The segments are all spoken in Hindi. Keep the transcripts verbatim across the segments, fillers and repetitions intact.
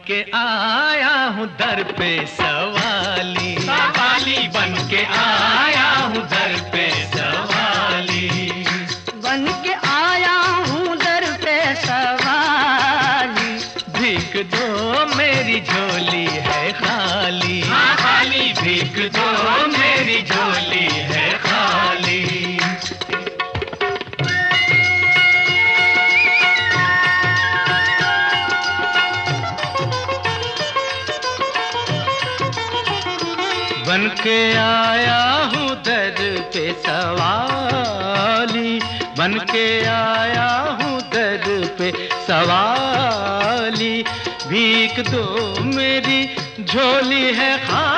के आया हूँ दर पे सवाली, सवाली बन के आया हूँ दर पे सवाली, बन के आया हूँ दर पे सवाली। भीख दो मेरी झोली है खाली, हाँ खाली, भीख दो मेरी झोली है खाली। बन के आया हूँ दर पे सवाली, बन के आया हूँ दर पे सवाली, भीख दो मेरी झोली है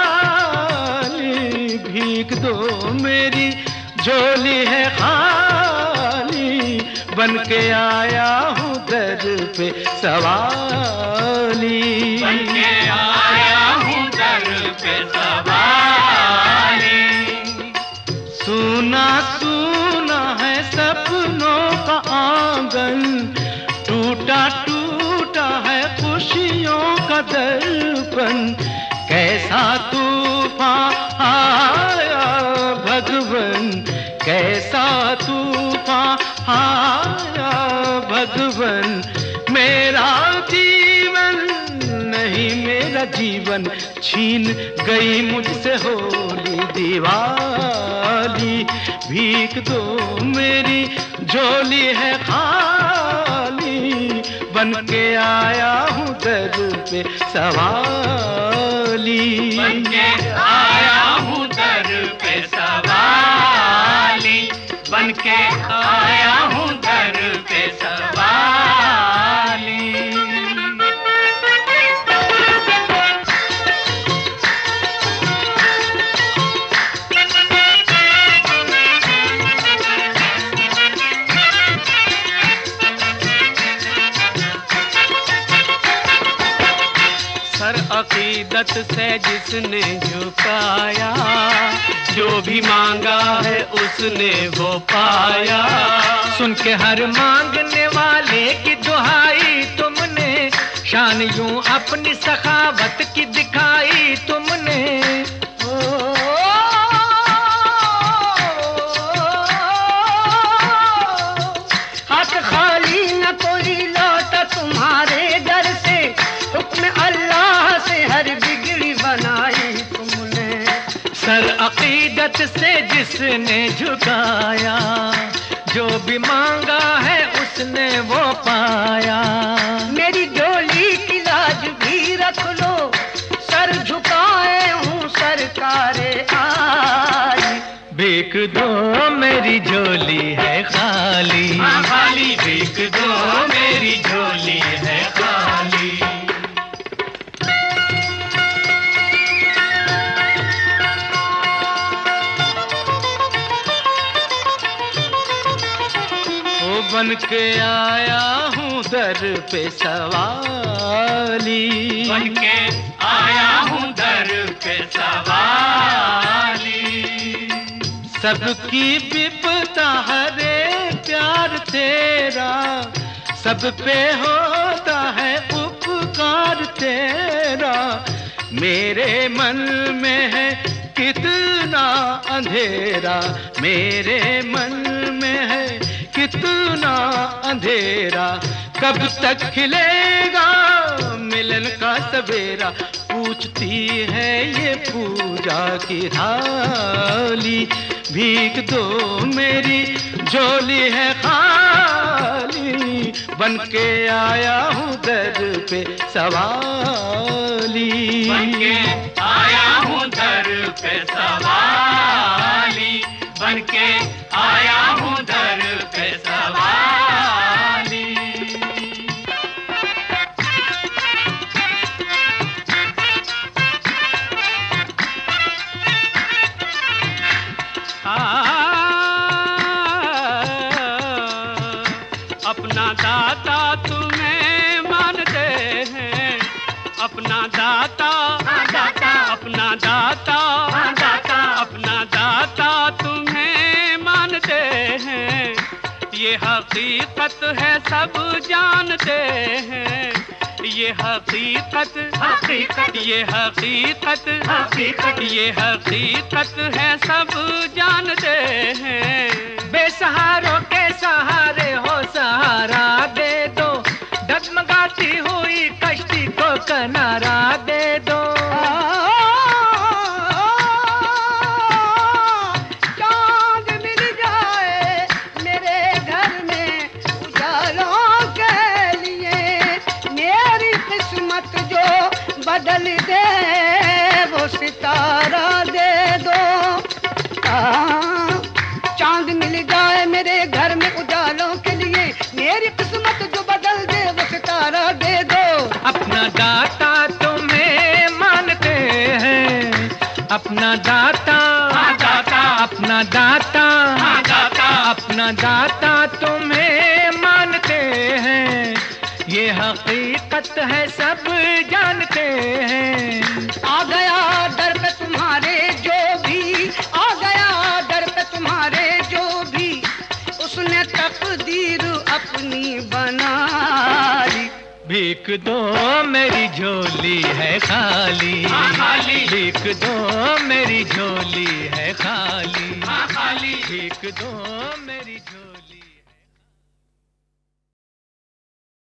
खाली, भीख दो मेरी झोली है खाली, बन के आया हूँ दर पे सवाली, बन के आया हूँ दर पे सवाली। सुना सुना है सपनों का आंगन, टूटा टूटा है खुशियों का दर्पण, कैसा तूफान आया भगवन, कैसा तूफान आया भगवन, मेरा जीवन नहीं मेरा जीवन छीन गई मुझसे होली दिवाली, भीख दो मेरी झोली है खाली, बन के आया हूँ दर पे सवाली, बन के आया हूँ दर पे सवाली, बन के आया हूँ दर पे सवाली। सर अकीदत से जिसने झुकाया, जो भी मांगा है उसने वो पाया, सुन के हर मांगने वाले की दुहाई तुमने, शान यूं अपनी सखावत की दिखाई तुमने। हाथ खाली न कोई लौटा तुम्हारे दर से, हुक्म अल्लाह से हर बिगड़ी बनाई तुमने। सर अकीदत से जिसने झुकाया, जो भी मांगा है उसने वो पाया, मेरी झोली की लाज भी रख लो, सर झुकाए हूँ सरकारे आई। भीख दो मेरी झोली है खाली, हाँ खाली, भीख दो मेरी झोली है खाली। वो बन के आया हूँ दर पे सवाली, बन के आया हूँ दर पे सवाली, सबकी विपदा हरे प्यार तेरा, सब पे होता है उपकार तेरा, मेरे मन में है कितना अंधेरा, मेरे मन में है कितना अंधेरा, कब तक खिलेगा मिलन का सवेरा, पूछती है ये पूजा की थाली, भीख दो मेरी झोली है खाली, बन के आया हूँ दर पे सवाली, बन के आया हूँ दर पे सवाली, बन के आया हूँ दर पे सवाली। अपना दाता तुम्हें मानते हैं, अपना दाता, दाता, अपना दाता, दाता, अपना दाता तुम्हें मानते हैं, ये हकीकत है सब जानते हैं, ये हकीकत हकीकत ये हकीकत हकीकत ये हकीकत है, सब जानते हैं। बेसहारों के सहारे हो सहारा दे दो, डगमगाती हुई कश्ती को किनारा दे दो। चांद मिल जाए मेरे घर में उजालों के लिए, मेरी किस्मत जो बदल दे वो सितारा दे दो। चांद मिल जाए मेरे घर में उजालों के लिए, मेरी किस्मत जो बदल दे वो सितारा दे दो। अपना दाता तुम्हें मानते हैं, अपना दाता हाँ दाता, अपना दाता हाँ दाता, अपना दाता तुम्हें मानते हैं। ये हकीकत है, सब जानते हैं। आ गया दर पे तुम्हारे जो भी, आ गया दर पे तुम्हारे जो भी, उसने तकदीर अपनी बना ली। भीख दो मेरी झोली है खाली, हाँ खाली, भीख दो मेरी झोली है खाली, हाँ खाली, भीख दो मेरी झोली।